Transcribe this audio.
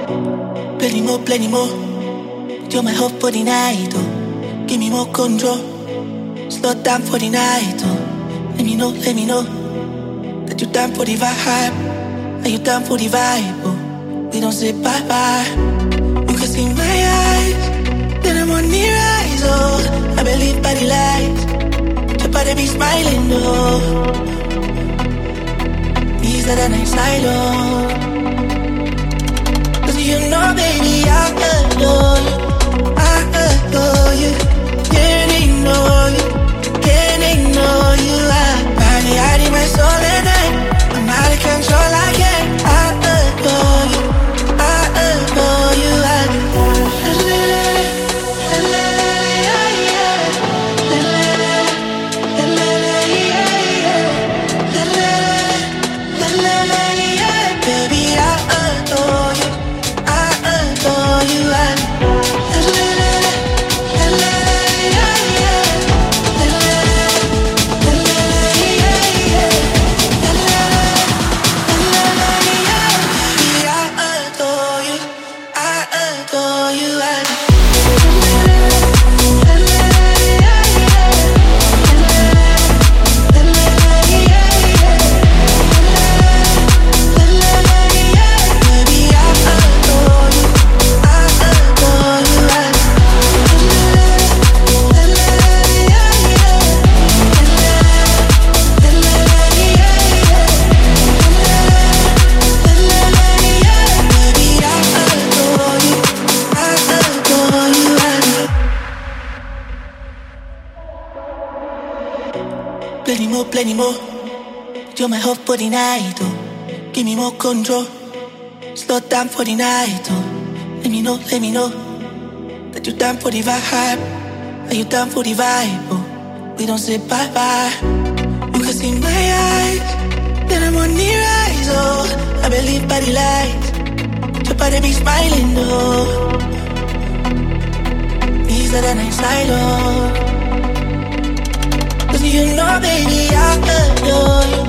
plenty more. You're my hope for the night, oh. Give me more control. Slow down for the night, oh. Let me know that you're down for the vibe. Are you down for the vibe, oh? We don't say bye-bye. You can see my eyes, then I'm on the rise, oh. I believe by the lights, your body be smiling, oh. These are the nights I love. Cause you know, baby, I adore you. I adore you. Can't ignore you. Can't ignore you. Body hiding my soul at night. I'm out of control, I can't. I adore you. I adore you. Baby, I adore you. I adore you. Plenty more. You're my hope for the night, oh. Give me more control. Slow down for the night, oh. Let me know that you're down for the vibe. Are you down for the vibe, oh? We don't say bye-bye. You can see my eyes, then I'm on the rise, oh. I believe by the lights, your body be smiling, oh. These are the nights I love. Cause you know, baby, I adore you.